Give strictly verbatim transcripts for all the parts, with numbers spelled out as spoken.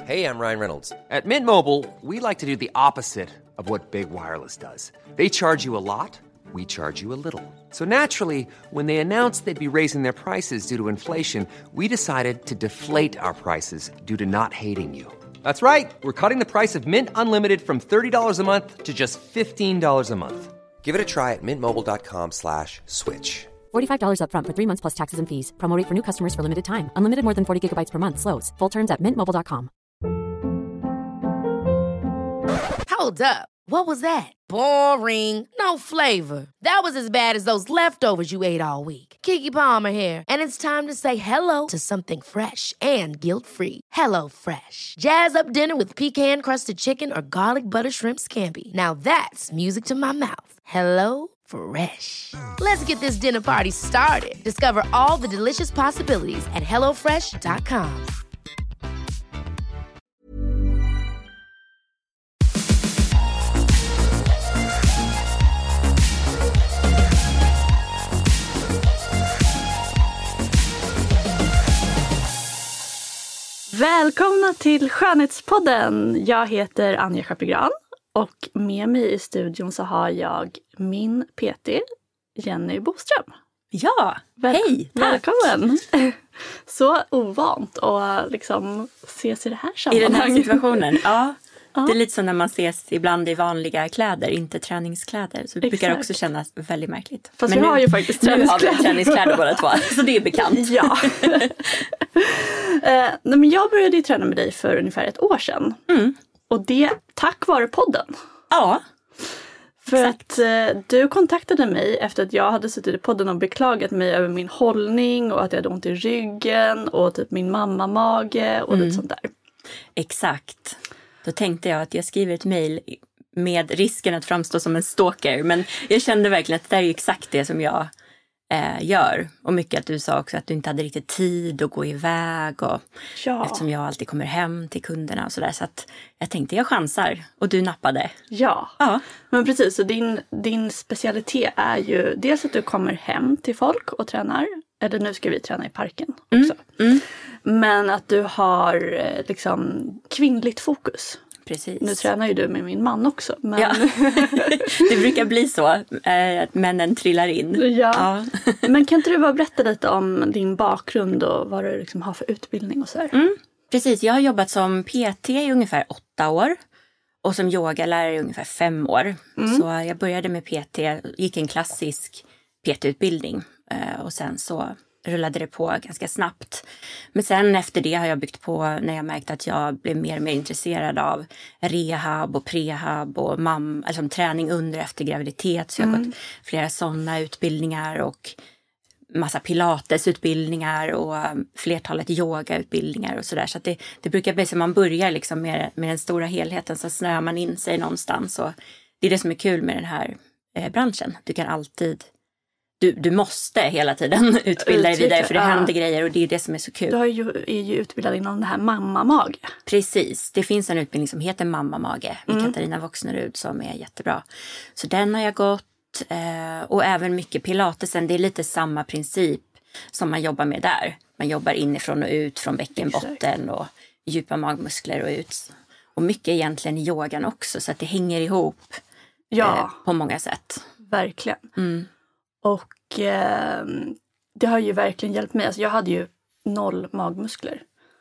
Hey, I'm Ryan Reynolds. At Mint Mobile, we like to do the opposite of what Big Wireless does. They charge you a lot, we charge you a little. So naturally, when they announced they'd be raising their prices due to inflation, we decided to deflate our prices due to not hating you. That's right. We're cutting the price of Mint Unlimited from thirty dollars a month to just fifteen dollars a month. Give it a try at mintmobile.com slash switch. forty-five dollars up front for three months plus taxes and fees. Promo rate for new customers for limited time. Unlimited more than forty gigabytes per month. Slows full terms at mint mobile dot com. Hold up. What was that? Boring. No flavor. That was as bad as those leftovers you ate all week. Keke Palmer here. And it's time to say hello to something fresh and guilt-free. Hello Fresh. Jazz up dinner with pecan-crusted chicken or garlic butter shrimp scampi. Now that's music to my mouth. Hello Fresh. Let's get this dinner party started. Discover all the delicious possibilities at hello fresh dot com. Välkomna till Skönhetspodden. Jag heter Anja Schappegran och med mig i studion så har jag min P T Jenny Boström. Ja, Väl- hej! Tack. Välkommen! Så ovant att liksom ses i det här sammanhanget. I den här situationen, ja. Ja. Det är lite som när man ses ibland i vanliga kläder, inte träningskläder. Så det brukar Exakt. också kännas väldigt märkligt. Fast Men vi nu, har ju faktiskt träningskläder. Nu har vi träningskläder båda två, så det är bekant. Ja. eh, nej, men jag började ju träna med dig för ungefär ett år sedan. Mm. Och det tack vare podden. Ja. För Exakt. att eh, du kontaktade mig efter att jag hade suttit i podden och beklagat mig över min hållning och att jag hade ont i ryggen och typ min mammamage och mm. lite sånt där. Exakt. Då tänkte jag att jag skriver ett mejl med risken att framstå som en stalker. Men jag kände verkligen att det är exakt det som jag eh, gör. Och mycket att du sa också att du inte hade riktigt tid att gå iväg. Och, ja. Eftersom jag alltid kommer hem till kunderna och sådär. Så att jag tänkte jag chansar. Och du nappade. Ja, ja. Men precis. Så din, din specialitet är ju dels att du kommer hem till folk och tränar. Eller nu ska vi träna i parken också. Mm. Mm. Men att du har liksom kvinnligt fokus. Precis. Nu tränar ju du med min man också. Men... Ja. Det brukar bli så att männen trillar in. Ja. Ja. Men kan inte du bara berätta lite om din bakgrund och vad du liksom har för utbildning och så här? Mm. Precis, jag har jobbat som P T i ungefär åtta år. Och som yogalärare i ungefär fem år. Mm. Så jag började med P T, gick en klassisk P T-utbildning. Och sen så rullade det på ganska snabbt. Men sen efter det har jag byggt på när jag märkte att jag blev mer och mer intresserad av rehab och prehab och mam, alltså träning under och efter graviditet. Så jag har mm. gått flera sådana utbildningar och massa pilatesutbildningar och flertalet yogautbildningar och sådär. Så att det, det brukar bli så att man börjar liksom med, med den stora helheten, så snöar man in sig någonstans. Och det är det som är kul med den här eh, branschen. Du kan alltid Du, du måste hela tiden utbilda dig vidare, för det ja. händer grejer och det är det som är så kul. Du är ju, är ju utbildad inom det här mammamage. Precis, det finns en utbildning som heter mammamage med mm. Katarina Voxnerud som är jättebra. Så den har jag gått eh, och även mycket pilatesen, det är lite samma princip som man jobbar med där. Man jobbar inifrån och ut från bäckenbotten och djupa magmuskler och ut. Och mycket egentligen i yogan också, så att det hänger ihop ja. eh, på många sätt. Verkligen. Mm. Och eh, det har ju verkligen hjälpt mig. Alltså jag hade ju noll magmuskler.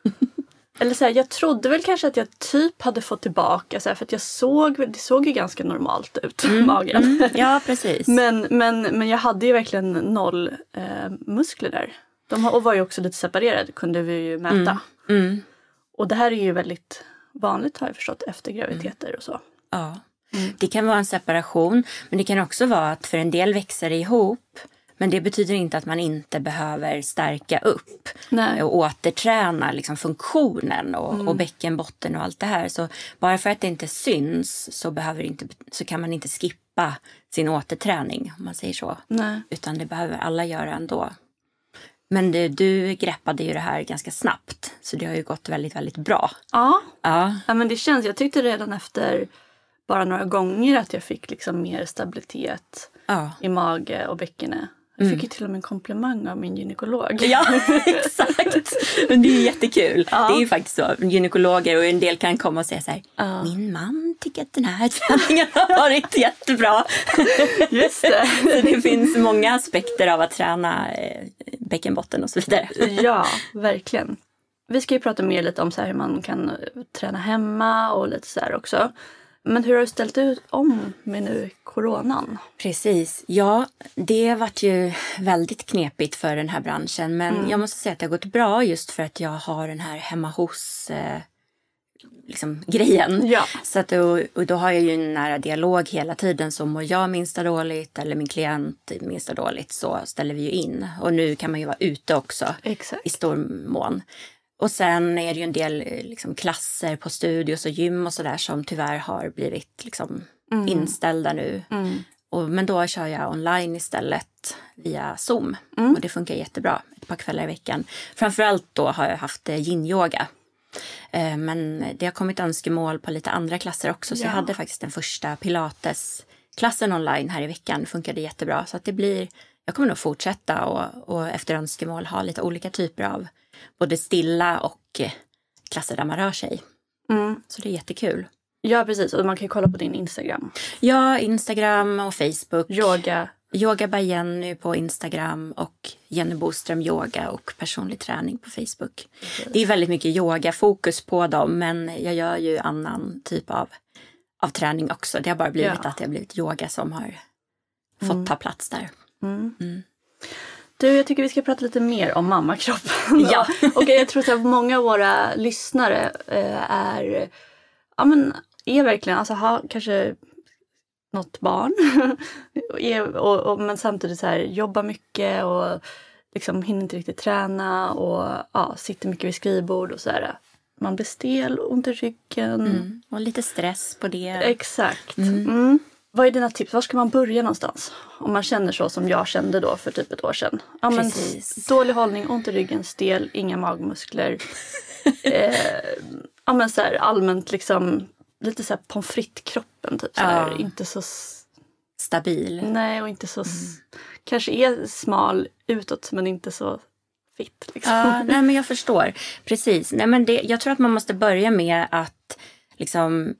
Eller så här, jag trodde väl kanske att jag typ hade fått tillbaka. Så här, för att jag såg, det såg ju ganska normalt ut, mm, magen. Mm, ja, precis. men, men, men jag hade ju verkligen noll eh, muskler där. De och var ju också lite separerade, kunde vi ju mäta. Mm, mm. Och det här är ju väldigt vanligt, har jag förstått, efter graviditeter mm. och så. Ja. Mm. Det kan vara en separation, men det kan också vara att för en del växer det ihop. Men det betyder inte att man inte behöver stärka upp Nej. och återträna liksom funktionen och, mm. och bäckenbotten och allt det här. Så bara för att det inte syns så, behöver inte, så kan man inte skippa sin återträning, om man säger så. Nej. Utan det behöver alla göra ändå. Men det, du greppade ju det här ganska snabbt, så det har ju gått väldigt, väldigt bra. Ja, ja. ja men det känns, jag tyckte redan efter bara några gånger att jag fick liksom mer stabilitet ja. i mage och bäckene. Jag fick ju till och med en komplimang av min gynekolog. Ja, exakt. Men det är jättekul. Ja. Det är ju faktiskt så. Gynekologer och en del kan komma och säga så här. Ja. Min man tycker att den här träningen har varit jättebra. Just det. Så det finns många aspekter av att träna eh, bäckenbotten och så vidare. Ja, verkligen. Vi ska ju prata mer lite om så här hur man kan träna hemma och lite så här också. Men hur har du ställt ut om med nu coronan? Precis. Ja, det varit ju väldigt knepigt för den här branschen. Men mm. jag måste säga att det har gått bra just för att jag har den här hemma hos eh, liksom, grejen. Ja. Så att, och, och då har jag ju en nära dialog hela tiden. Så mår jag minsta dåligt eller min klient minsta dåligt så ställer vi ju in. Och nu kan man ju vara ute också. Exakt. I stor mån. Och sen är det ju en del liksom, klasser på studios och gym och sådär som tyvärr har blivit liksom, mm. inställda nu. Mm. Och, men då kör jag online istället via Zoom. Mm. Och det funkar jättebra ett par kvällar i veckan. Framförallt då har jag haft yin-yoga. Eh, men det har kommit önskemål på lite andra klasser också. Så ja. Jag hade faktiskt den första pilatesklassen online här i veckan. Det funkade jättebra. Så att det blir, jag kommer nog fortsätta och, och efter önskemål ha lite olika typer av både stilla och klasser där man rör sig. Mm. Så det är jättekul. Ja, precis. Och man kan ju kolla på din Instagram. Ja, Instagram och Facebook. Yoga. Yoga by Jenny på Instagram och Jenny Boström yoga och personlig träning på Facebook. Precis. Det är väldigt mycket yoga-fokus på dem, men jag gör ju annan typ av, av träning också. Det har bara blivit ja. att det har blivit yoga som har fått mm. ta plats där. Mm. Mm. Du, jag tycker vi ska prata lite mer om mammakroppen. Ja. Och jag tror att många av våra lyssnare eh, är, ja men, är verkligen, alltså har kanske något barn. är, och, och, men samtidigt så här, jobbar mycket och liksom hinner inte riktigt träna och ja, sitter mycket vid skrivbord och så här. Man blir stel, ont i ryggen. Mm. Och lite stress på det. Exakt. Mm. Mm. Vad är dina tips? Var ska man börja någonstans? Om man känner så som jag kände då för typ ett år sedan. Ja, men dålig hållning, ont i ryggen, stel, inga magmuskler. eh, ja, men så här, allmänt liksom lite så här pommes frites-kroppen. Typ, så här. Ja. Inte så s- stabil. Nej, och inte så... Mm. S- kanske är smal utåt men inte så fitt. Liksom. Ja, nej, men jag förstår. Precis. Nej, men det, jag tror att man måste börja med att liksom...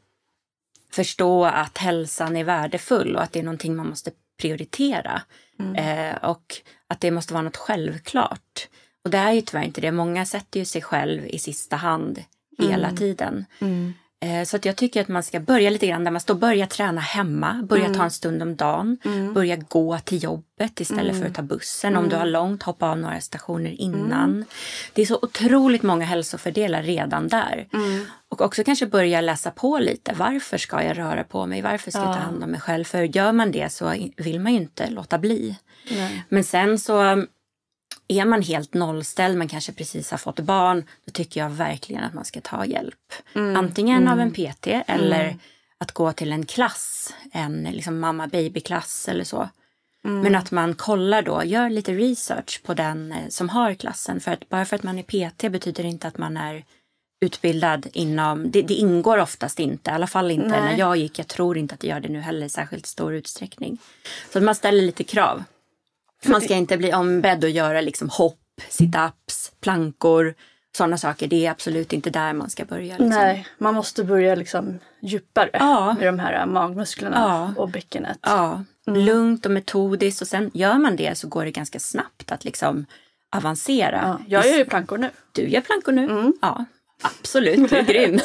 förstå att hälsan är värdefull och att det är någonting man måste prioritera. Mm. Eh, och att det måste vara något självklart. Och det är ju tyvärr inte det. Många sätter ju sig själv i sista hand hela mm. tiden. Mm. Eh, så att jag tycker att man ska börja lite grann där man står. Börja träna hemma. Börja mm. ta en stund om dagen. Mm. Börja gå till jobbet istället mm. för att ta bussen. Om du har långt, hoppa av några stationer innan. Mm. Det är så otroligt många hälsofördelar redan där. Mm. Och också kanske börja läsa på lite. Varför ska jag röra på mig? Varför ska ja. jag ta hand om mig själv? För gör man det så vill man ju inte låta bli. Nej. Men sen så är man helt nollställd, man kanske precis har fått barn, då tycker jag verkligen att man ska ta hjälp. Mm. Antingen mm. av en P T eller mm. att gå till en klass, en liksom mamma-baby-klass eller så. Mm. Men att man kollar då, gör lite research på den som har klassen. För att bara för att man är P T betyder inte att man är utbildad inom, det, det ingår oftast inte, i alla fall inte Nej. när jag gick. Jag tror inte att det gör det nu heller i särskilt stor utsträckning. Så att man ställer lite krav. Man ska inte bli ombedd att göra liksom hopp, sit-ups, plankor, sådana saker. Det är absolut inte där man ska börja. Liksom. Nej, man måste börja liksom djupare ja. med de här magmusklerna ja. och bäckenet. Ja, mm. lugnt och metodiskt. Och sen gör man det så går det ganska snabbt att liksom avancera. Ja. Jag gör ju plankor nu. Du gör plankor nu? Mm. Ja, absolut. Du är grym.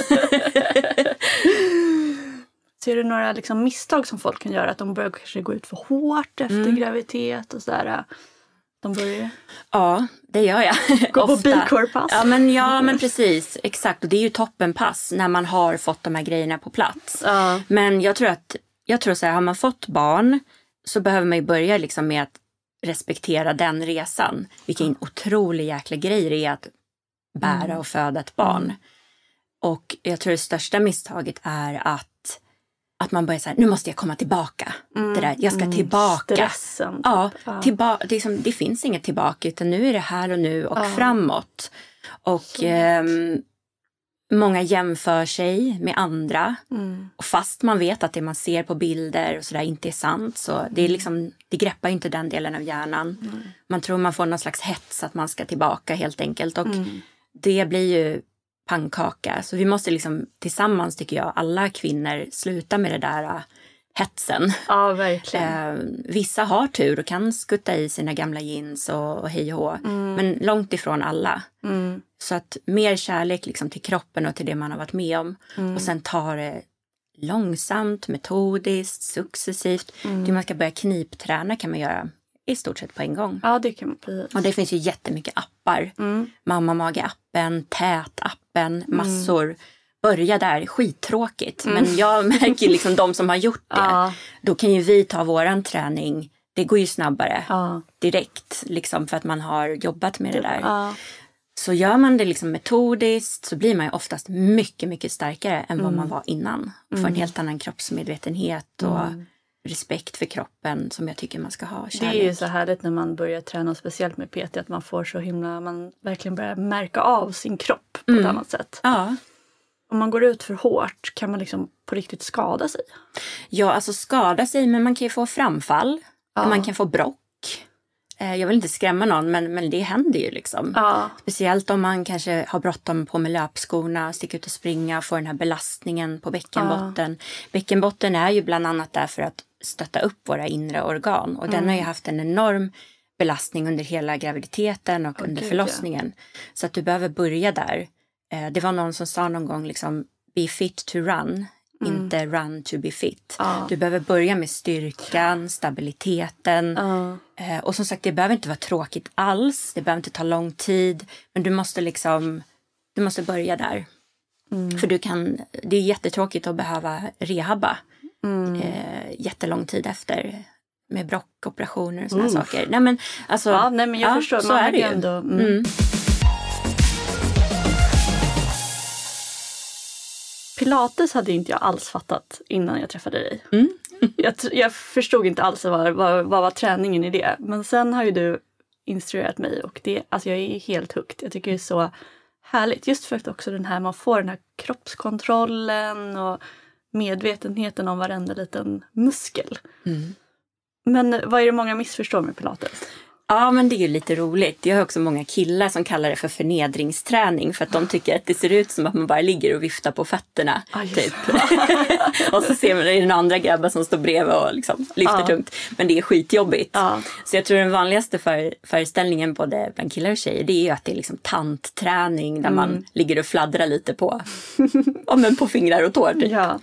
Ser du några liksom misstag som folk kan göra? Att de börjar kanske gå ut för hårt efter mm. graviditet och sådär. De börjar... Ja, det gör jag. Gå på B-core-pass. Ja men, ja, men precis. Exakt. Och det är ju toppenpass när man har fått de här grejerna på plats. Ja. Men jag tror att, jag tror så här, har man fått barn så behöver man ju börja liksom med att respektera den resan. Vilken mm. otrolig jäkla grej det är att bära mm. och föda ett barn. Mm. Och jag tror det största misstaget är att Att man börjar säga, nu måste jag komma tillbaka. Mm, det där, jag ska tillbaka. Stressen. Ja, tillba- det, liksom, det finns inget tillbaka utan nu är det här och nu och ja. framåt. Och ehm, Många jämför sig med andra. Mm. Och fast man vet att det man ser på bilder och sådär inte är sant. Så det, är liksom, det greppar inte den delen av hjärnan. Mm. Man tror man får någon slags hets att man ska tillbaka helt enkelt. Och Mm. det blir ju pannkaka. Så vi måste liksom tillsammans, tycker jag, alla kvinnor sluta med det där uh, hetsen. Ja, verkligen. Eh, vissa har tur och kan skutta i sina gamla jeans och, och hej och hå. Mm. Men långt ifrån alla. Mm. Så att mer kärlek liksom till kroppen och till det man har varit med om. Mm. Och sen ta det långsamt, metodiskt, successivt. Mm. Det man ska börja knipträna kan man göra i stort sett på en gång. Ja, det kan man precis. Och det finns ju jättemycket appar. Mm. Mamma Mage-appen, Tät-appen, massor. Börja där, skittråkigt. Mm. Men jag märker liksom de som har gjort det. Ja. Då kan ju vi ta våran träning. Det går ju snabbare Ja. direkt. Liksom för att man har jobbat med det där. Ja. Så gör man det liksom metodiskt så blir man ju oftast mycket, mycket starkare än vad Mm. man var innan. Och får en helt annan kroppsmedvetenhet och Mm. respekt för kroppen som jag tycker man ska ha. Det Kärlek. är ju så härligt när man börjar träna, speciellt med P T, att man får så himla, man verkligen börjar märka av sin kropp på Mm. ett annat sätt. Ja. Om man går ut för hårt kan man liksom på riktigt skada sig. ja, alltså skada sig, men man kan ju få framfall. Ja. Man kan få brock. Eh, Jag vill inte skrämma någon, men, men det händer ju liksom. Ja. Speciellt om man kanske har bråttom på med löpskorna, sticker ut och springa, får den här belastningen på bäckenbotten. Bäckenbotten är ju bland annat där för att stötta upp våra inre organ. Och den har ju haft en enorm belastning under hela graviditeten och under gud, förlossningen. Så att du behöver börja där. Eh, Det var någon som sa någon gång liksom, be fit to run, inte run to be fit. Ja. Du behöver börja med styrkan, stabiliteten. Ja. Eh, Och som sagt, det behöver inte vara tråkigt alls. Det behöver inte ta lång tid. Men du måste liksom, du måste börja där. För du kan, det är jättetråkigt att behöva rehabba eh, jättelång tid efter. Med brockoperationer och sådana saker. Nej men, alltså, Ja, nej, men jag förstår. Så Man är är det ju. ändå, mm. Mm. Pilates hade inte jag alls fattat innan jag träffade dig. Mm. jag, tr- jag förstod inte alls vad, vad, vad var träningen i det. Men sen har ju du instruerat mig och det, alltså jag är helt hooked. Jag tycker det är så härligt. Just för att också den här, man får den här kroppskontrollen och medvetenheten om varenda liten muskel. Mm. Men vad är det många missförstår med Pilates? Ja, men det är ju lite roligt. Jag har också många killar som kallar det för förnedringsträning för att de tycker att det ser ut som att man bara ligger och viftar på fötterna. Ah, just typ. Och så ser man det den andra grabbar som står bredvid och liksom lyfter Ja. tungt. Men det är skitjobbigt. Ja. Så jag tror den vanligaste för, föreställningen både bland killar och tjejer, det är ju att det är liksom tantträning där man ligger och fladdrar lite på, ja, men på fingrar och tår. Typ. Ja.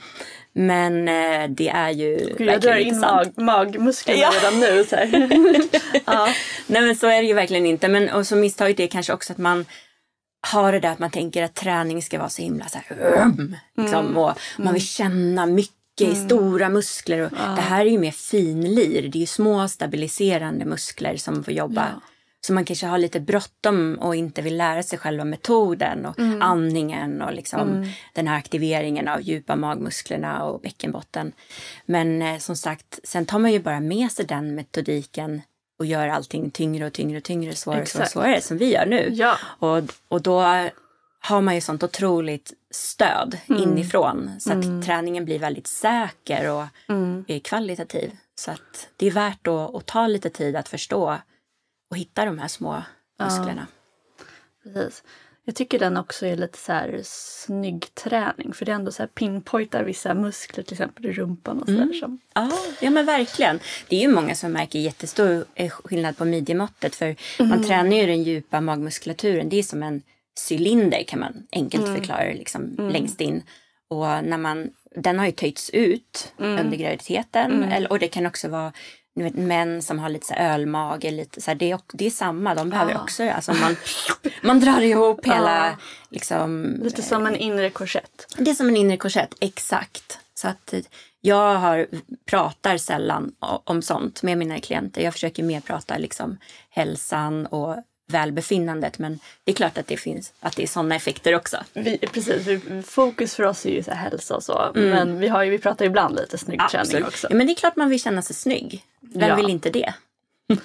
Men eh, det är ju Gud, jag verkligen drar inte in sant. mag, magmusklerna Ja. redan nu. Så här. Ja. Nej, men så är det ju verkligen inte. Men och så misstaget är kanske också att man har det där att man tänker att träning ska vara så himla så här, um, liksom, och man vill känna mycket i stora muskler. Och det här är ju mer finlir. Det är ju små stabiliserande muskler som får jobba. Ja. Så man kanske har lite bråttom och inte vill lära sig själva metoden och andningen och liksom den här aktiveringen av djupa magmusklerna och bäckenbotten. Men eh, som sagt, sen tar man ju bara med sig den metodiken och gör allting tyngre och tyngre och tyngre, svårare och svårare, Exakt. svårare som vi gör nu. Ja. Och, och då har man ju sånt otroligt stöd inifrån. Så att träningen blir väldigt säker och är kvalitativ. Så att det är värt att, att ta lite tid att förstå och hitta de här små musklerna. Precis. Jag tycker den också är lite så här snygg träning. För det är ändå så här pinpointar vissa muskler, till exempel i rumpan och sådär. Som... Ja, ja, men verkligen. Det är ju många som märker jättestor eh, skillnad på midjemåttet. För man tränar ju den djupa magmuskulaturen. Det är som en cylinder kan man enkelt förklara det, liksom, längst in. Och när man, den har ju töjts ut under graviditeten. Eller, och det kan också vara ni vet, män som har lite så här ölmage. Lite, så här, det, är, det är samma, de behöver också. Alltså man, man drar ihop hela... Ja. Liksom, Lite som en inre korsett. det är som en inre korsett, exakt. Så att jag har, pratar sällan om sånt med mina klienter. Jag försöker mer prata liksom hälsan och välbefinnandet. Men det är klart att det finns, att det är sådana effekter också. Vi, precis, vi, fokus för oss är ju så här hälsa och så. Men vi, har ju, vi pratar ibland lite snygg träning också. Ja, men det är klart man vill känna sig snygg. Vem Ja. vill inte det?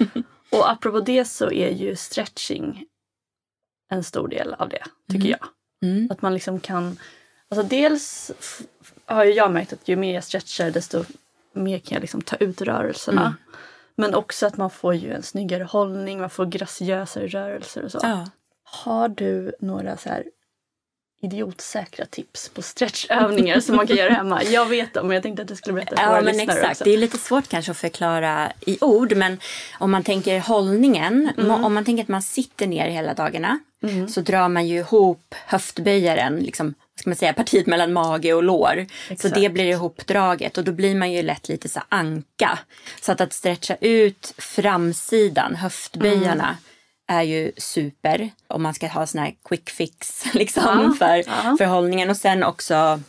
Och apropå det så är ju stretching en stor del av det, tycker jag. Mm. Att man liksom kan... Alltså dels f- har ju jag märkt att ju mer jag stretchar desto mer kan jag liksom ta ut rörelserna. Mm. Men också att man får ju en snyggare hållning, man får graciösare rörelser och så. Ja. Har du några så här idiotsäkra tips på stretchövningar som man kan göra hemma? Jag vet dem, men jag tänkte att du skulle berätta för ja, våra men lyssnare exakt. också. Det är lite svårt kanske att förklara i ord, men om man tänker hållningen, mm. om man tänker att man sitter ner hela dagarna, mm. så drar man ju ihop höftböjaren, liksom, vad ska man säga, partiet mellan mage och lår. Exakt. Så det blir ihopdraget och då blir man ju lätt lite så anka. Så att, att stretcha ut framsidan, höftböjarna, mm. är ju super om man ska ha sån här quick fix liksom, ja, för, ja. för hållningen. Och sen också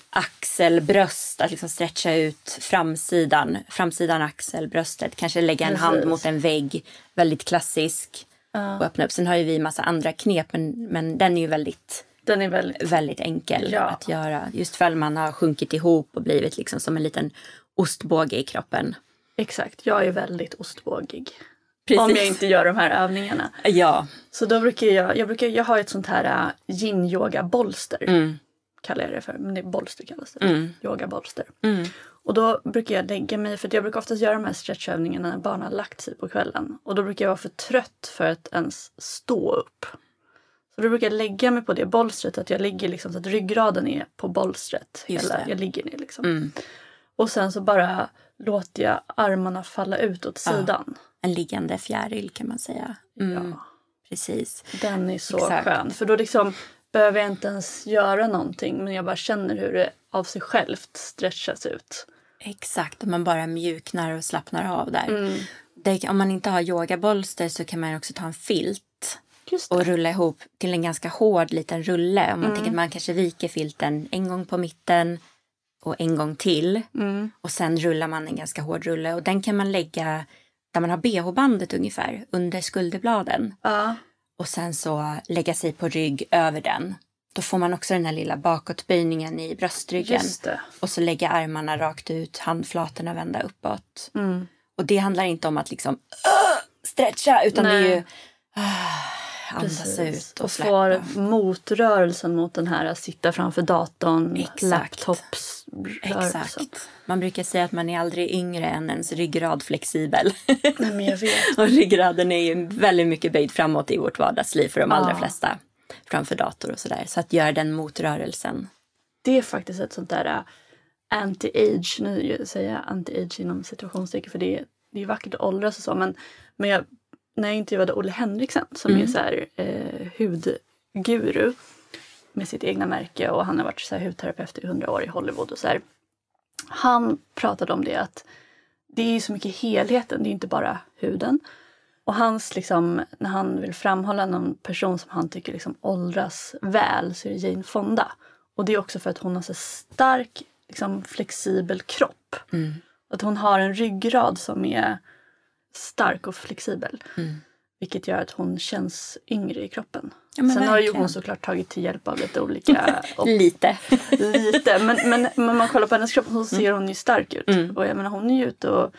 axelbröst, att liksom stretcha ut framsidan, framsidan axelbröstet. Kanske lägga en Precis. hand mot en vägg, väldigt klassisk, ja. och öppna upp. Sen har ju vi massa andra knep, men, men den är ju väldigt, den är väldigt, väldigt enkel ja. att göra. Just för att man har sjunkit ihop och blivit liksom som en liten ostbåge i kroppen. Exakt, jag är väldigt ostbågig. Precis. Om jag inte gör de här övningarna. Ja. Så då brukar jag, jag brukar, jag har ett sånt här uh, yin-yoga-bolster. Mm. Kallar jag det för, men det är bolster kallas det. Mm. Yoga-bolster. Mm. Och då brukar jag lägga mig, för jag brukar oftast göra de här stretchövningarna när barnen har lagt sig på kvällen. Och då brukar jag vara för trött för att ens stå upp. Så då brukar jag lägga mig på det bolstret, att jag ligger liksom så att ryggraden är på bolstret. Hela, jag ligger ner liksom. Mm. Och sen så bara låter jag armarna falla ut åt sidan. Ja. En liggande fjäril kan man säga. Mm. Ja. Precis. Den är så Exakt. skön. För då liksom behöver jag inte ens göra någonting. Men jag bara känner hur det av sig självt stretchas ut. Exakt. Och man bara mjuknar och slappnar av där. Mm. Det, om man inte har yogabolster så kan man också ta en filt. Just det. Och rulla ihop till en ganska hård liten rulle. Om man mm. tänker att man kanske viker filten en gång på mitten. Och en gång till. Mm. Och sen rullar man en ganska hård rulle. Och den kan man lägga där man har B H-bandet ungefär. Under skulderbladen. Ja. Och sen så lägga sig på rygg över den. Då får man också den här lilla bakåtböjningen i bröstryggen. Just det. Och så lägga armarna rakt ut. Handflatorna vända uppåt. Mm. Och det handlar inte om att liksom uh, stretcha. Utan Nej. det är ju uh, andas Precis. ut och, och släppa. får motrörelsen mot den här att sitta framför datorn. Exakt. Laptops. Exakt. Man brukar säga att man är aldrig yngre än ens ryggrad flexibel. Nej, men jag vet. Och ryggraden är ju väldigt mycket böjd framåt i vårt vardagsliv för de ja. allra flesta. Framför dator och sådär. Så att göra den motrörelsen. Det är faktiskt ett sånt där uh, anti-age. Nu säger jag anti-age inom situationstecken, för det är, det är vackert att åldras och så. Men, men jag, när jag intervjuade Olle Henriksen som mm. är så här eh, hudguru med sitt egna märke, och han har varit så här hudterapeut i hundra år i Hollywood och så här. Han pratade om det, att det är så mycket helheten, det är inte bara huden. Och hans liksom, när han vill framhålla någon person som han tycker liksom åldras väl, så är det Jane Fonda. Och det är också för att hon har så stark, liksom flexibel kropp. Mm. Att hon har en ryggrad som är stark och flexibel. Mm. Vilket gör att hon känns yngre i kroppen. Ja, Sen har ju verkligen. hon såklart tagit till hjälp av lite olika... Och, lite. lite. Men, men, men man kollar på hennes kropp, så ser hon ju stark ut. Mm. Och jag menar, hon är ju ute och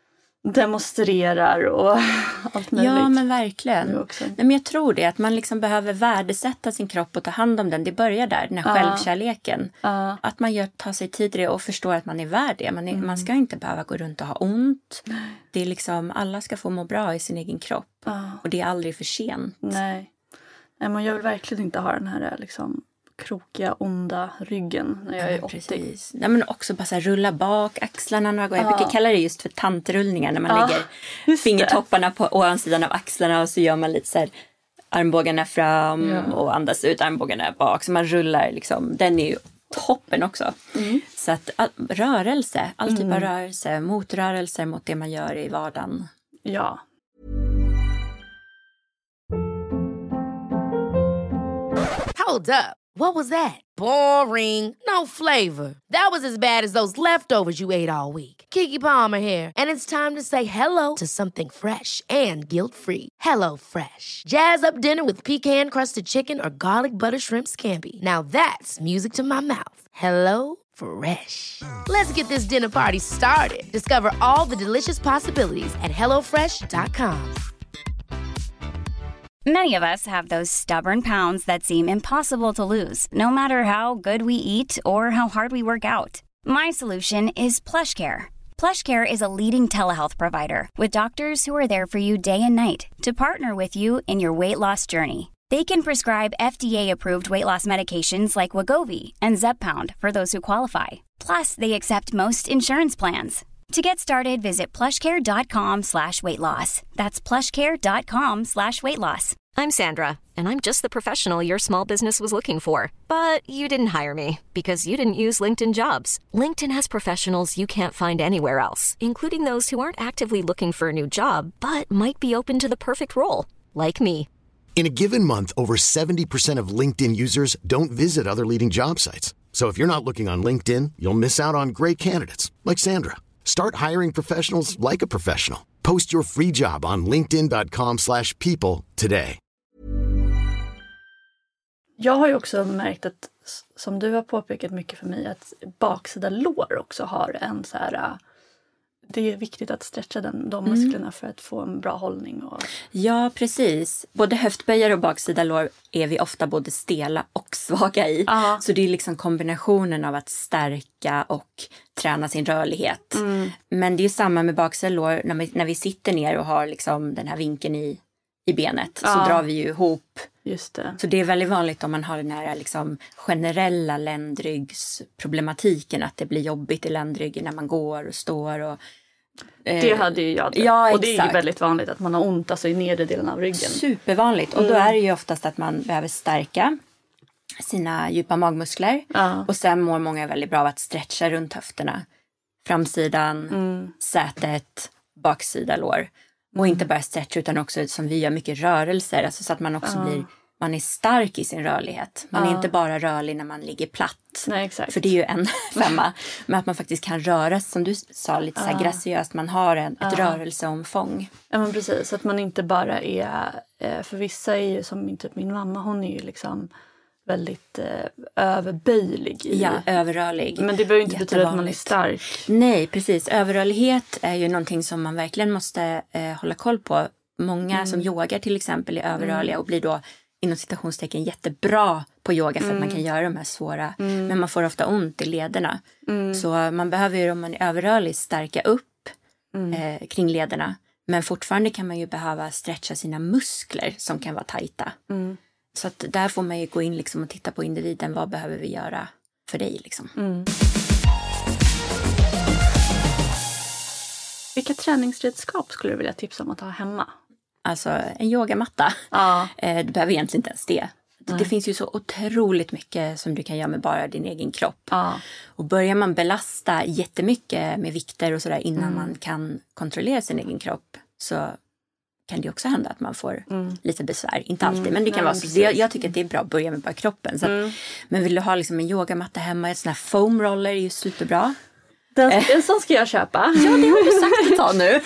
demonstrerar och allt möjligt. Ja, men verkligen. Nej, men jag tror det, att man liksom behöver värdesätta sin kropp och ta hand om den. Det börjar där, den här uh. självkärleken. Uh. Att man gör, tar sig tid till det och förstår att man är värd det. Man, är, Mm. man ska inte behöva gå runt och ha ont. Det är liksom, alla ska få må bra i sin egen kropp. Uh. Och det är aldrig för sent. Nej. Nej, men jag vill verkligen inte ha den här liksom krokiga, onda ryggen när jag är ja, åttio. Precis. Nej, men också bara så här, rulla bak axlarna några gånger. Ja. Jag brukar kalla det just för tantrullningar, när man Ja, lägger just fingertopparna på ovansidan av axlarna och så gör man lite så här armbågarna fram Ja. och andas ut, armbågarna bak. Så man rullar liksom, den är ju toppen också. Mm. Så att all, rörelse, all typ av Mm. rörelse, motrörelser mot det man gör i vardagen. Ja. Hold up. What was that? Boring. No flavor. That was as bad as those leftovers you ate all week. Keke Palmer here, and it's time to say hello to something fresh and guilt-free. Hello Fresh. Jazz up dinner with pecan-crusted chicken or garlic butter shrimp scampi. Now that's music to my mouth. Hello Fresh. Let's get this dinner party started. Discover all the delicious possibilities at hello fresh dot com. Many of us have those stubborn pounds that seem impossible to lose, no matter how good we eat or how hard we work out. My solution is PlushCare. PlushCare is a leading telehealth provider with doctors who are there for you day and night to partner with you in your weight loss journey. They can prescribe F D A-approved weight loss medications like Wegovy and Zepbound for those who qualify. Plus, they accept most insurance plans. To get started, visit plushcare.com slash weight loss. That's plushcare.com slash weight loss. I'm Sandra, and I'm just the professional your small business was looking for. But you didn't hire me because you didn't use LinkedIn Jobs. LinkedIn has professionals you can't find anywhere else, including those who aren't actively looking for a new job, but might be open to the perfect role, like me. In a given month, over seventy percent of LinkedIn users don't visit other leading job sites. So if you're not looking on LinkedIn, you'll miss out on great candidates like Sandra. Start hiring professionals like a professional. Post your free job on linkedin.com slash people today. Jag har ju också märkt att, som du har påpekat mycket för mig, att baksida lår också har en så här... Det är viktigt att stretcha den, de musklerna mm. för att få en bra hållning. Och... Ja, precis. Både höftböjar och baksida lår är vi ofta både stela och svaga i. Aha. Så det är liksom kombinationen av att stärka och träna sin rörlighet. Mm. Men det är samma med baksida lår. När vi, när vi sitter ner och har liksom den här vinkeln i, i benet ja. så drar vi ju ihop. Just det. Så det är väldigt vanligt om man har den här liksom generella ländryggsproblematiken. Att det blir jobbigt i ländryggen när man går och står och... Det hade ju jag. Ja, och det är ju väldigt vanligt att man har ont alltså i nedre delen av ryggen. Supervanligt. Och då är det ju oftast att man behöver stärka sina djupa magmuskler. Ja. Och sen mår många väldigt bra av att stretcha runt höfterna. Framsidan, mm. sätet, baksida lår. Och inte bara stretcha utan också som vi gör mycket rörelser. Alltså så att man också ja. blir... Man är stark i sin rörlighet. Man ja. är inte bara rörlig när man ligger platt. Nej, exakt. För det är ju en femma. Men att man faktiskt kan röra, som du sa, lite så här ja. graciöst. Man har en, ett ja. rörelseomfång. Ja, men precis. Att man inte bara är... För vissa är ju som typ min mamma. Hon är ju liksom väldigt eh, överböjlig. I, ja, överrörlig. Men det behöver inte betyda att man är stark. Nej, precis. Överrörlighet är ju någonting som man verkligen måste eh, hålla koll på. Många mm. som yogar till exempel är överrörliga mm. och blir då inom citationstecken jättebra på yoga för mm. att man kan göra de här svåra. Mm. Men man får ofta ont i lederna. Mm. Så man behöver ju om man är överrörlig stärka upp mm. eh, kring lederna. Men fortfarande kan man ju behöva stretcha sina muskler som kan vara tajta. Mm. Så att där får man ju gå in liksom och titta på individen. Vad behöver vi göra för dig liksom. Mm. Vilka träningsredskap skulle du vilja tipsa om att ha hemma? Alltså en yogamatta. Ja. Du behöver egentligen inte ens det. Nej. Det finns ju så otroligt mycket som du kan göra med bara din egen kropp. Ja. Och börjar man belasta jättemycket med vikter och sådär innan mm. man kan kontrollera sin egen kropp så kan det också hända att man får mm. lite besvär. Inte alltid, mm. men det kan Nej, vara så. Jag, jag tycker att det är bra att börja med bara kroppen. Så att, mm. men vill du ha liksom en yogamatta hemma, ett sån här foam roller är ju superbra. Den, en sån ska jag köpa. Ja, det har du sagt att ta nu.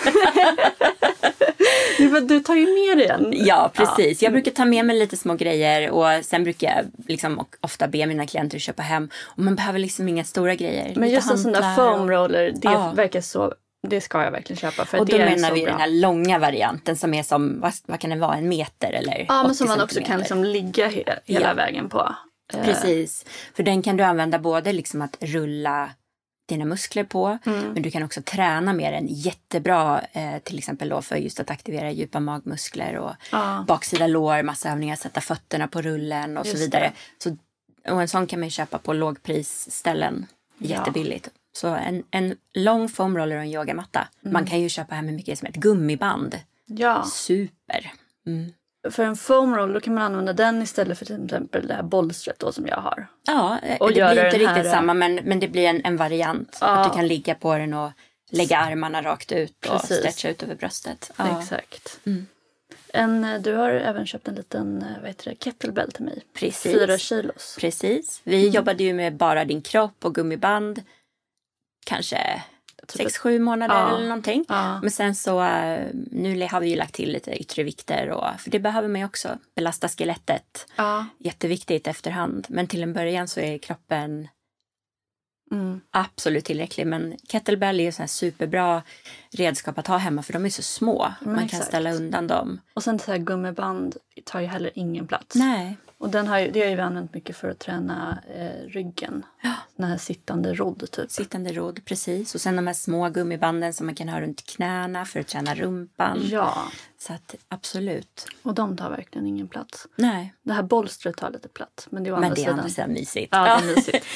Du tar ju med den. Ja, precis. Ja. Jag brukar ta med mig lite små grejer och sen brukar jag liksom ofta be mina klienter att köpa hem. Och man behöver liksom inga stora grejer. Men just en sån där foam roller, det ja. verkar så... Det ska jag verkligen köpa. För och det då är menar vi bra. Den här långa varianten som är som, vad, vad kan det vara, en meter eller ja, men som man också kan liksom ligga he- hela ja. vägen på. Precis. För den kan du använda både liksom att rulla dina muskler på. Mm. Men du kan också träna med den jättebra. Eh, till exempel då för just att aktivera djupa magmuskler och ja. baksida lår, massa övningar, sätta fötterna på rullen och just så vidare. Så, och en sån kan man köpa på lågprisställen. Jättebilligt. Ja. Så en, en lång foamroller och en yogamatta. Mm. Man kan ju köpa hem mycket som ett gummiband. Ja. Super. Mm. För en foamroller då kan man använda den istället för till exempel det här bolstret då som jag har. Ja, och det blir inte riktigt här... samma men, men det blir en, en variant. Ja. Att du kan ligga på den och lägga armarna rakt ut och Precis. stretcha ut över bröstet. Ja. Exakt. Mm. En, du har även köpt en liten vad heter det, kettlebell till mig. Precis. Fyra kilos. Precis. Vi mm. jobbade ju med bara din kropp och gummiband. Kanske sex, sju månader ja. eller någonting. Ja. Men sen så, nu har vi ju lagt till lite yttre vikter. Och, för det behöver man ju också. Belasta skelettet. Ja. Jätteviktigt efterhand. Men till en början så är kroppen mm. absolut tillräcklig. Men kettlebell är ju så här superbra redskap att ha hemma för de är så små. Men Man exakt. kan ställa undan dem. Och sen så här gummiband tar ju heller ingen plats. Nej. Och den har ju, det har ju vi använt mycket för att träna eh, ryggen. Ja. Den här sittande rodd typ. Sittande rodd, precis. Och sen de här små gummibanden som man kan ha runt knäna för att träna rumpan. Ja. Så att absolut. Och de tar verkligen ingen plats. Nej. Det här bolstret tar lite plats. Men det är å Men andra det är sidan. andra sidan mysigt. Ja, det är mysigt.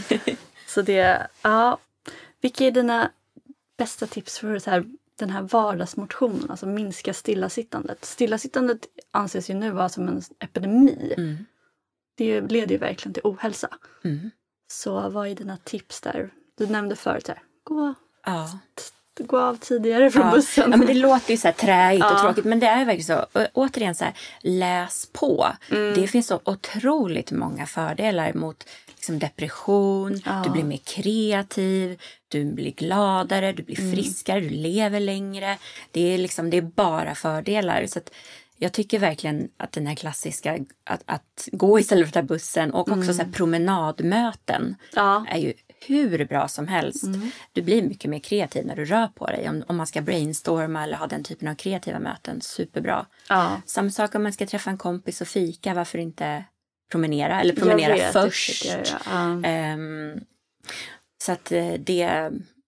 Så det, ja. Vilka är dina bästa tips för så här, den här vardagsmotionen? Alltså minska stillasittandet. Stillasittandet anses ju nu vara som en epidemi. Mm. Det leder ju verkligen till ohälsa. Mm. Så vad är dina tips där? Du nämnde förut här. Gå, Ja. gå av tidigare från Ja. bussen. Ja, men det låter ju så här träigt Ja. och tråkigt. Men det är verkligen så. Å- återigen så här, läs på. Mm. Det finns så otroligt många fördelar mot liksom, depression. Ja. Du blir mer kreativ. Du blir gladare. Du blir Mm. friskare. Du lever längre. Det är, liksom, det är bara fördelar. Så att jag tycker verkligen att den här klassiska att, att gå istället för att ta bussen och också Mm. så här promenadmöten Ja. är ju hur bra som helst. Mm. Du blir mycket mer kreativ när du rör på dig. Om, om man ska brainstorma eller ha den typen av kreativa möten, superbra. Ja. Samma sak om man ska träffa en kompis och fika, varför inte promenera? Eller promenera Jag vet, det först. tycker jag, ja. Ehm, så att eh, det,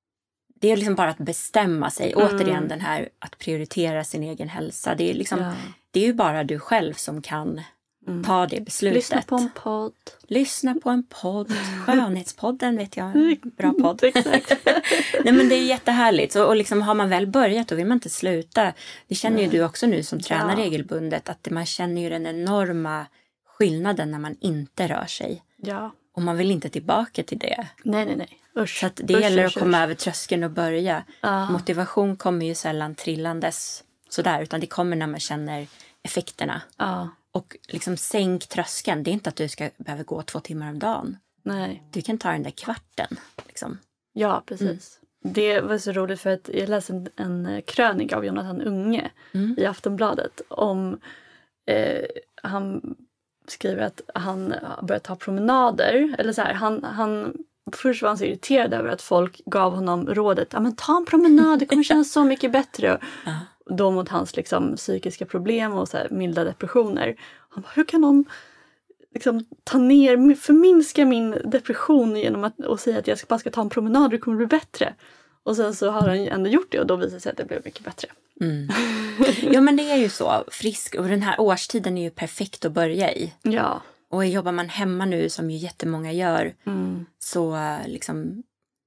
det är liksom bara att bestämma sig. Mm. Återigen den här att prioritera sin egen hälsa. Det är, liksom, Ja. det är ju bara du själv som kan ta det beslutet. Lyssna på en podd. Lyssna på en podd. Skönhetspodden vet jag. Bra podd. Exakt. Nej, men det är jättehärligt. Så, och liksom, har man väl börjat då vill man inte sluta. Det känner ju du också nu som tränar Ja. regelbundet. Att man känner ju den enorma skillnaden när man inte rör sig. Ja. Och man vill inte tillbaka till det. Nej, nej, nej. Usch. Så att det usch, gäller usch, att komma usch. över tröskeln och börja. Ja. Motivation kommer ju sällan trillandes sådär. Utan det kommer när man känner effekterna. Ja. Och liksom sänk tröskeln. Det är inte att du ska behöva gå två timmar om dagen. Nej. Du kan ta den där kvarten. Liksom. Ja, precis. Det var så roligt för att jag läste en, en krönika av Jonathan Unge Mm. i Aftonbladet om eh, han skriver att han har börjat ta promenader. Eller så här, han, han, först var han så irriterad över att folk gav honom rådet, ja men ta en promenad, det kommer kännas så mycket bättre. Ja. Då mot hans liksom, psykiska problem och så här, milda depressioner. Han bara, hur kan någon liksom, ta ner, förminska min depression genom att och säga att jag ska, bara ska ta en promenad och det kommer bli bättre. Och sen så har han ju ändå gjort det och då visar det sig att det blev mycket bättre. Mm. Ja, men det är ju så. Frisk, och den här årstiden är ju perfekt att börja i. Ja. Och jobbar man hemma nu, som ju jättemånga gör, Mm. så liksom,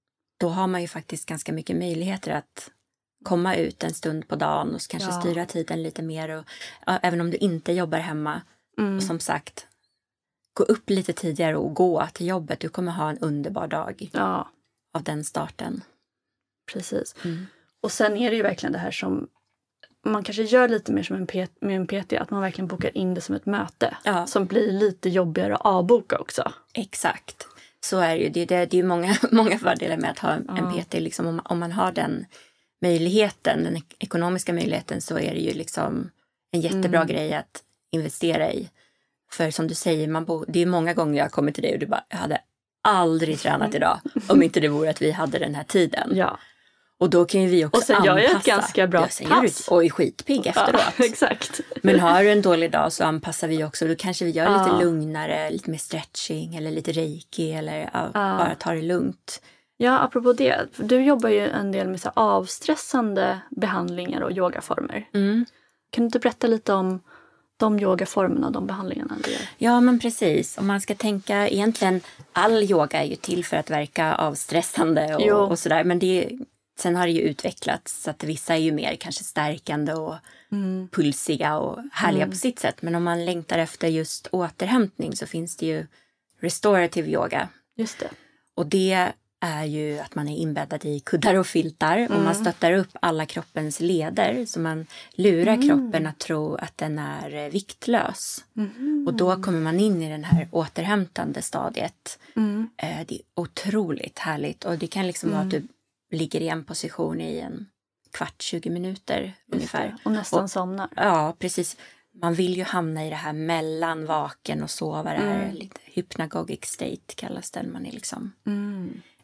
då har man ju faktiskt ganska mycket möjligheter att komma ut en stund på dagen och kanske Ja. styra tiden lite mer. Och, ja, även om du inte jobbar hemma. Mm. Och som sagt, gå upp lite tidigare och gå till jobbet. Du kommer ha en underbar dag Ja, av den starten. precis. Mm. Och sen är det ju verkligen det här som man kanske gör lite mer som en P- med en P T, att man verkligen bokar in det som ett möte. Ja. Som blir lite jobbigare att avboka också. Exakt. Så är det ju. Det, det, det är ju många, många fördelar med att ha en Ja. P T. Liksom, om, om man har den möjligheten, den ek- ekonomiska möjligheten, så är det ju liksom en jättebra Mm. grej att investera i. För som du säger, man bo, det är många gånger jag kommer till dig och du bara, jag hade aldrig tränat idag om inte det vore att vi hade den här tiden. Ja. Och då kan ju vi också Och sen anpassa. gör jag ett ganska bra ja, sen gör du, pass. och är skitpigg efteråt. Ja, exakt. Men har du en dålig dag så anpassar vi också. Då kanske vi gör Ja. lite lugnare, lite mer stretching eller lite reiki eller ja, Ja. bara ta det lugnt. Ja, apropå det. Du jobbar ju en del med så här avstressande behandlingar och yogaformer. Mm. Kan du inte berätta lite om de yogaformerna och de behandlingarna du gör? Ja, men precis. Om man ska tänka, egentligen all yoga är ju till för att verka avstressande Jo. och, och sådär. Men det, sen har det ju utvecklats så att vissa är ju mer kanske stärkande och Mm. pulsiga och härliga på sitt sätt. Men om man längtar efter just återhämtning så finns det ju restorative yoga. Just det. Och det är ju att man är inbäddad i kuddar och filtar och man stöttar upp alla kroppens leder, så man lurar kroppen att tro att den är eh, viktlös. Och då kommer man in i den här återhämtande stadiet. Mm. Eh, det är otroligt härligt och det kan liksom vara att du ligger i en position i en kvart, tjugo minuter ungefär. Och nästan Och- somnar. Ja, precis. Man vill ju hamna i det här mellan vaken och sova. Det här Mm. lite hypnagogic state kallas det. Man är liksom Mm.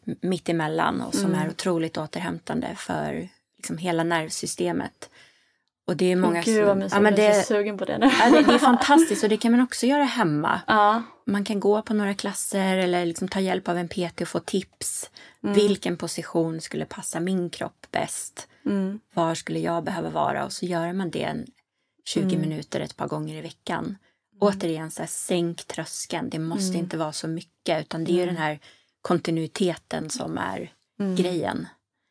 mitt emellan och som mm. är otroligt återhämtande för liksom hela nervsystemet. Och det är många oh, gud vad mysigt, ja, men det är så sugen på det nu. Ja, det, det är fantastiskt och det kan man också göra hemma. Ja. Man kan gå på några klasser eller liksom ta hjälp av en P T och få tips. Mm. Vilken position skulle passa min kropp bäst? Mm. Var skulle jag behöva vara? Och så gör man det en tjugo mm. minuter ett par gånger i veckan. Mm. Återigen, så här, sänk tröskeln. Det måste mm. inte vara så mycket utan det är ju den här kontinuiteten som är mm. grejen.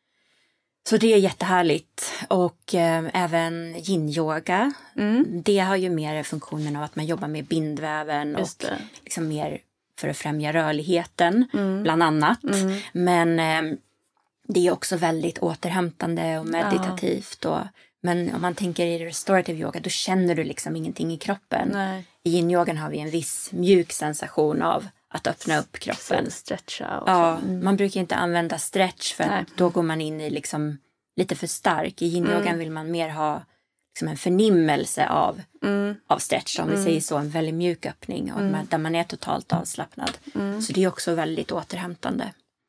Så det är jättehärligt. Och eh, även yin-yoga. Mm. Det har ju mer funktionen av att man jobbar med bindväven och liksom mer för att främja rörligheten mm. bland annat. Mm. Men eh, det är också väldigt återhämtande och meditativt. Ja. Och, men om man tänker i restorative yoga då känner du liksom ingenting i kroppen. Nej. I yin-yogan har vi en viss mjuk sensation av att öppna upp kroppen. Stretcha och ja, mm. man brukar inte använda stretch för att då går man in i liksom lite för stark. I yin-yogan mm. vill man mer ha liksom en förnimmelse av, mm. av stretch. Om mm. vi säger så, en väldigt mjuk öppning och mm. man, där man är totalt avslappnad. Mm. Så det är också väldigt återhämtande.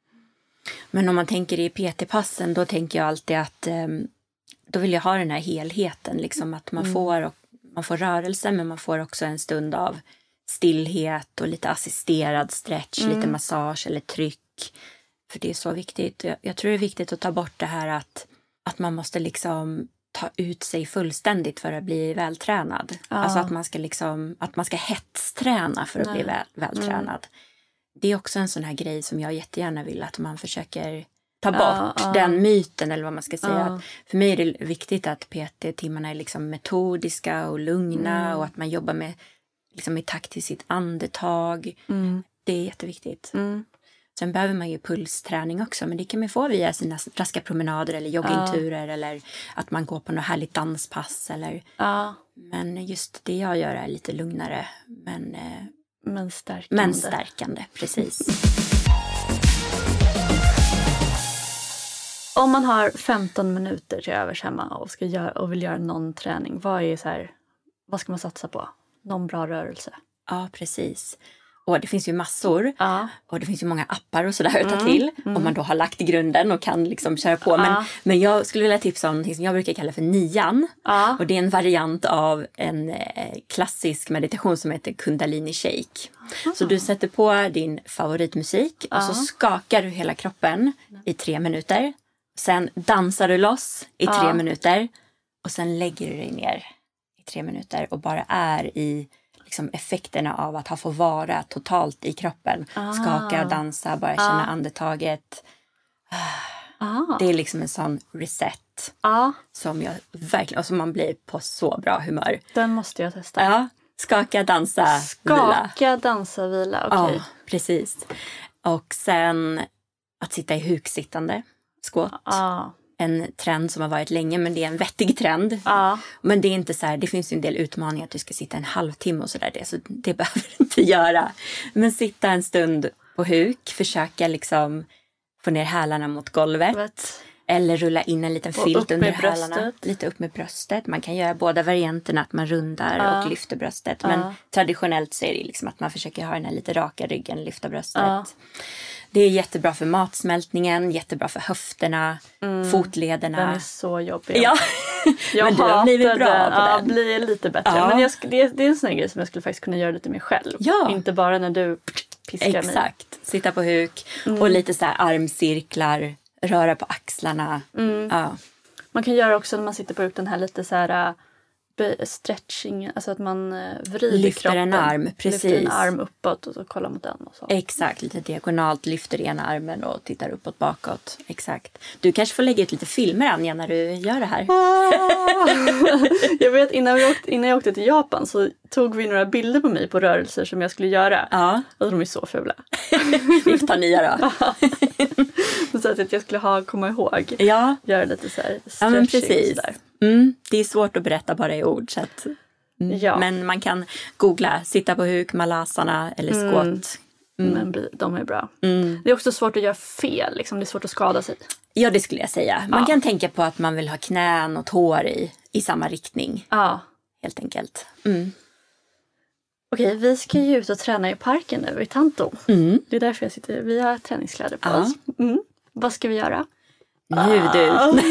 Men om man tänker i P T-passen då tänker jag alltid att um, då vill jag ha den här helheten. Liksom att man, mm. får, och, man får rörelse men man får också en stund av stillhet och lite assisterad stretch, mm. lite massage eller tryck. För det är så viktigt. Jag, jag tror det är viktigt att ta bort det här att, att man måste liksom ta ut sig fullständigt för att bli vältränad. Ja. Alltså att man ska liksom, att man ska hetsträna för att Nej. bli väl, vältränad. Mm. Det är också en sån här grej som jag jättegärna vill att man försöker ta bort ja, ja. den myten eller vad man ska säga. Ja. För mig är det viktigt att P T-timmarna är liksom metodiska och lugna mm. och att man jobbar med liksom i takt till sitt andetag. Mm. Det är jätteviktigt. Mm. Sen behöver man ju pulsträning också. Men det kan man få via sina raska promenader eller joggingturer. Ja. Eller att man går på något härligt danspass. Eller. Ja. Men just det jag gör är lite lugnare. Men, men stärkande. Men stärkande, precis. Om man har femton minuter till övers hemma och, ska göra, och vill göra någon träning. Vad, är så här, vad ska man satsa på? Någon bra rörelse. Ja, precis. Och det finns ju massor. Ja. Och det finns ju många appar och sådär att ta mm. till. Mm. Om man då har lagt grunden och kan liksom köra på. Ja. Men, men jag skulle vilja tipsa om något som jag brukar kalla för nian. Ja. Och det är en variant av en eh, klassisk meditation som heter Kundalini Shake. Mm. Så du sätter på din favoritmusik. Ja. Och så skakar du hela kroppen i tre minuter. Sen dansar du loss i tre ja. minuter. Och sen lägger du dig ner tre minuter och bara är i liksom effekterna av att ha få vara totalt i kroppen. Ah. Skaka och dansa, bara känna ah. andetaget. Ah. Det är liksom en sån reset ah. som jag verkligen, och som man blir på så bra humör. Den måste jag testa. Ja, skaka, dansa, skaka, vila. Skaka, dansa, vila, okej. Okay. Ja, precis. Och sen att sitta i huksittande, squat. Ah. En trend som har varit länge, men det är en vettig trend. Ja. Men det är inte så här, det finns ju en del utmaningar att du ska sitta en halvtimme och sådär. Det, så det behöver du inte göra. Men sitta en stund på huk, försöka liksom få ner hälarna mot golvet. Vet. Eller rulla in en liten filt under hälarna. Lite upp med bröstet. Man kan göra båda varianterna, att man rundar ja. och lyfter bröstet. Men ja. traditionellt så är det liksom att man försöker ha den här lite raka ryggen, lyfta bröstet. Ja. Det är jättebra för matsmältningen, jättebra för höfterna, mm. fotlederna. Den är så jobbig. Ja, jag men du har blivit bra den. på ja, den. Blir lite bättre. Ja. Men jag, det, det är en sån här grej som jag skulle faktiskt kunna göra lite mer själv. Ja. Inte bara när du piskar mig. Exakt, sitta på huk mm. och lite så här armcirklar, röra på axlarna. Mm. Ja. Man kan göra också när man sitter på huk den här lite så här stretching, alltså att man vrider lyfter kroppen. en arm, precis. Lyfter en arm uppåt och så kollar mot den. Och så. Exakt, lite diagonalt lyfter ena armen och tittar uppåt bakåt. Exakt. Du kanske får lägga ut lite filmer, Anja, när du gör det här. Jag vet, innan, vi åkte, innan jag åkte till Japan så tog vi några bilder på mig på rörelser som jag skulle göra. Ja. Och de är så fula. Vi får ta nya då. Så att jag skulle ha, komma ihåg. Ja. Göra lite så här ja, men precis. Mm, det är svårt att berätta bara i ord. Så att, mm. ja. Men man kan googla, sitta på huk, malasana eller squat. Mm. Mm. Men de är bra. Mm. Det är också svårt att göra fel. Liksom. Det är svårt att skada sig. Ja, det skulle jag säga. Man ja. kan tänka på att man vill ha knän och tår i, i samma riktning. Ja. Helt enkelt. Mm. Okej, vi ska ju ut och träna i parken nu i Tanto. Mm. Det är därför jag sitter. Vi har träningskläder på Ja. oss. Mm. Vad ska vi göra? Nu du.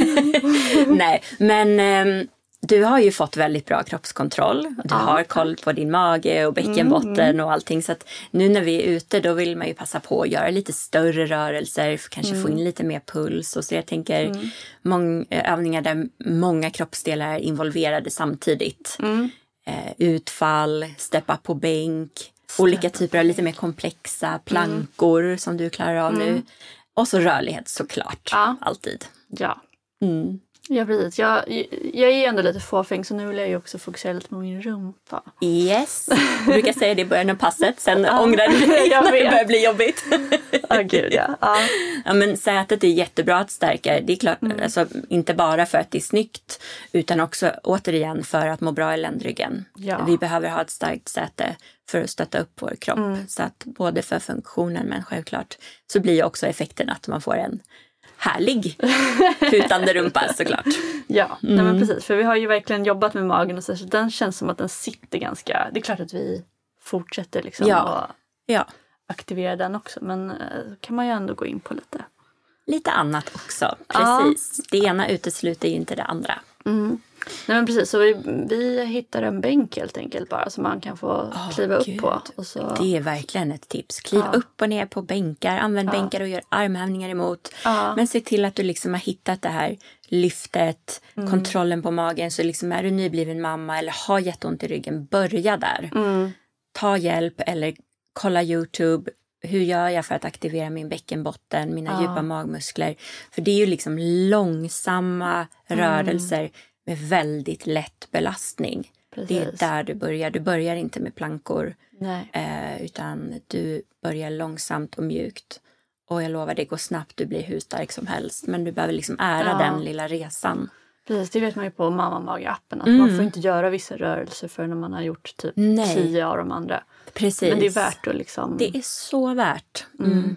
Nej, men um, du har ju fått väldigt bra kroppskontroll. Du Ja, har tack. koll på din mage och bäckenbotten mm. och allting. Så att nu när vi är ute då vill man ju passa på att göra lite större rörelser. För kanske mm. få in lite mer puls. Och så jag tänker mm. mång, övningar där många kroppsdelar är involverade samtidigt. Mm. Eh, utfall, steppa på bänk. Step olika typer av lite mer komplexa plankor mm. som du klarar av mm. nu. Och så rörlighet såklart, ja. Alltid. Ja, mm. ja precis. Jag, jag är ändå lite fåfäng så nu vill jag ju också fokusera lite på min rumpa. Yes, jag brukar säga det i början av passet, sen ja. Ångrar du dig när det börjar bli jobbigt. Ja, oh, gud ja. ja. Ja, men sätet är jättebra att stärka. Det är klart, mm. alltså, inte bara för att det är snyggt utan också återigen för att må bra i ländryggen. Ja. Vi behöver ha ett starkt säte för att stötta upp vår kropp. Mm. Så att både för funktionen men självklart så blir också effekten att man får en härlig putande rumpa såklart. Ja, mm. nej, men precis. För vi har ju verkligen jobbat med magen och så, så den känns som att den sitter ganska... Det är klart att vi fortsätter liksom ja. och ja. aktivera den också. Men kan man ju ändå gå in på lite. Lite annat också, precis. Ja. Det ena utesluter ju inte det andra. Mm. Nej men precis, så vi, vi hittar en bänk helt enkelt bara som man kan få oh, kliva upp Gud. på. Och så... Det är verkligen ett tips. Kliv ja. upp och ner på bänkar, använd ja. bänkar och gör armhävningar emot. Ja. Men se till att du liksom har hittat det här lyftet, mm. kontrollen på magen. Så liksom är du nybliven mamma eller har jätteont i ryggen, börja där. Mm. Ta hjälp eller kolla YouTube. Hur gör jag för att aktivera min bäckenbotten, mina ja. djupa magmuskler? För det är ju liksom långsamma mm. rörelser med väldigt lätt belastning. Precis. Det är där du börjar. Du börjar inte med plankor. Nej. Eh, utan du börjar långsamt och mjukt. Och jag lovar, det går snabbt. Du blir hur stark som helst. Men du behöver liksom ära ja. den lilla resan. Precis, det vet man ju på Mamma Mage-appen. Att mm. man får inte göra vissa rörelser för när man har gjort typ Nej. tio av de andra. Precis. Men det är värt att liksom... Det är så värt. Mm. Mm.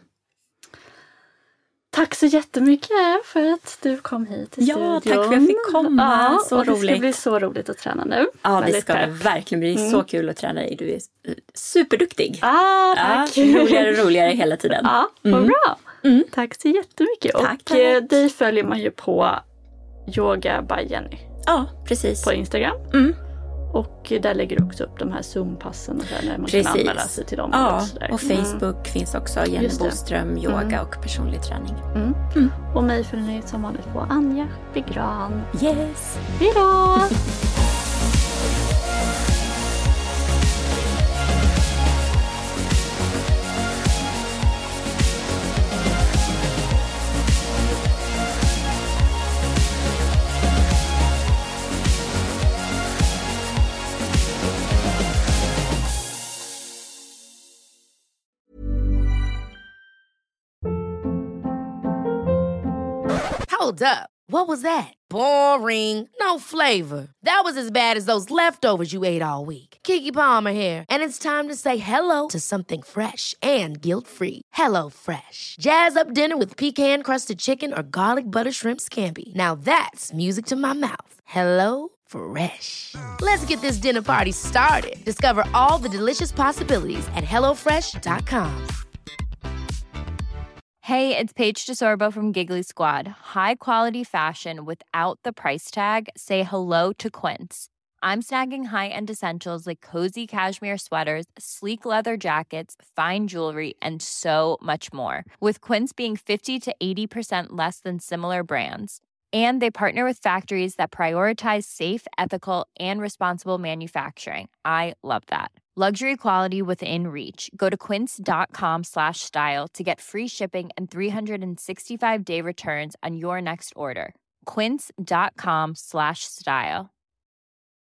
Tack så jättemycket för att du kom hit till studion. Ja, tack för att jag fick komma. Ja, så och roligt. Det ska bli så roligt att träna nu. Ja, det ska det verkligen bli. Mm. Så kul att träna dig. Du är superduktig. Ah, tack. Ja, roligare och roligare hela tiden. Ja, vad mm. bra. Mm. Tack så jättemycket. Tack, och tack. dig följer man ju på Yoga by Jenny. Ja, precis. På Instagram. Mm. Och där lägger du också upp de här Zoom-passen och så där man Precis. kan anmäla sig till dem. Ja, och, och Facebook mm. finns också. Jenny Boström, yoga mm. och personlig träning. Mm. Mm. Och mig följer ni som vanligt på Anja Begran. Yes! Hejdå! Hold up. What was that? Boring. No flavor. That was as bad as those leftovers you ate all week. Keke Palmer here, and it's time to say hello to something fresh and guilt-free. Hello Fresh. Jazz up dinner with pecan-crusted chicken or garlic butter shrimp scampi. Now that's music to my mouth. Hello Fresh. Let's get this dinner party started. Discover all the delicious possibilities at hello fresh dot com. Hey, it's Paige DeSorbo from Giggly Squad. High quality fashion without the price tag. Say hello to Quince. I'm snagging high-end essentials like cozy cashmere sweaters, sleek leather jackets, fine jewelry, and so much more. With Quince being fifty to eighty percent less than similar brands. And they partner with factories that prioritize safe, ethical, and responsible manufacturing. I love that. Luxury quality within reach. Go to quince.com slash style to get free shipping and three sixty-five day returns on your next order. Quince.com slash style.